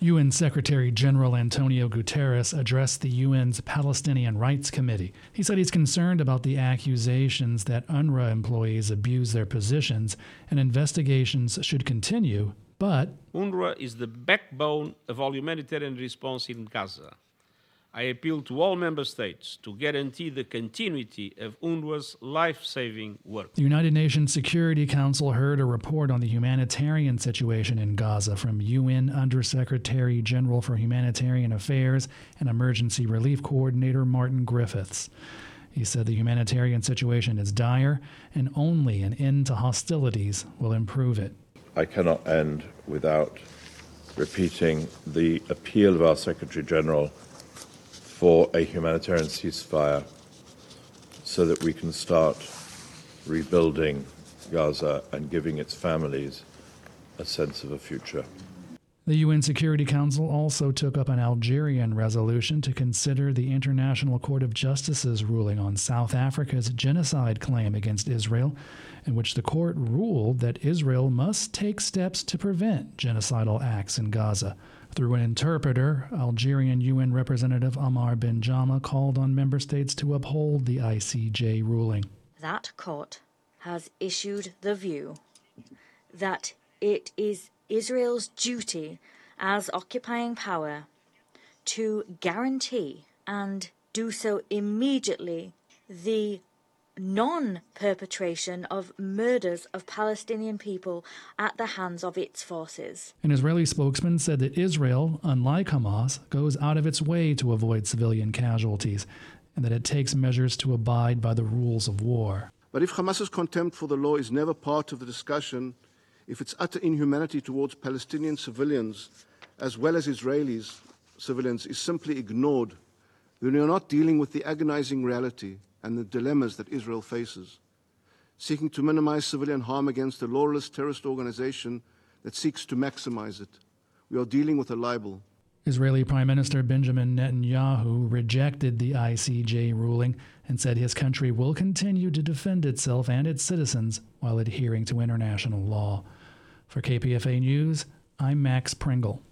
UN Secretary General Antonio Guterres addressed the UN's Palestinian Rights Committee. He said he's concerned about the accusations that UNRWA employees abuse their positions and investigations should continue, but UNRWA is the backbone of all humanitarian response in Gaza. I appeal to all member states to guarantee the continuity of UNRWA's life-saving work. The United Nations Security Council heard a report on the humanitarian situation in Gaza from UN Undersecretary General for Humanitarian Affairs and Emergency Relief Coordinator Martin Griffiths. He said the humanitarian situation is dire and only an end to hostilities will improve it. I cannot end without repeating the appeal of our Secretary General for a humanitarian ceasefire so that we can start rebuilding Gaza and giving its families a sense of a future. The UN Security Council also took up an Algerian resolution to consider the International Court of Justice's ruling on South Africa's genocide claim against Israel, in which the court ruled that Israel must take steps to prevent genocidal acts in Gaza. Through an interpreter, Algerian UN Representative Amar Benjama called on member states to uphold the ICJ ruling. That court has issued the view that it is Israel's duty as occupying power to guarantee, and do so immediately, the non-perpetration of murders of Palestinian people at the hands of its forces. An Israeli spokesman said that Israel, unlike Hamas, goes out of its way to avoid civilian casualties, and that it takes measures to abide by the rules of war. But if Hamas's contempt for the law is never part of the discussion, if its utter inhumanity towards Palestinian civilians as well as Israelis civilians is simply ignored, then we are not dealing with the agonizing reality and the dilemmas that Israel faces. Seeking to minimize civilian harm against a lawless terrorist organization that seeks to maximize it. We are dealing with a libel. Israeli Prime Minister Benjamin Netanyahu rejected the ICJ ruling and said his country will continue to defend itself and its citizens while adhering to international law. For KPFA News, I'm Max Pringle.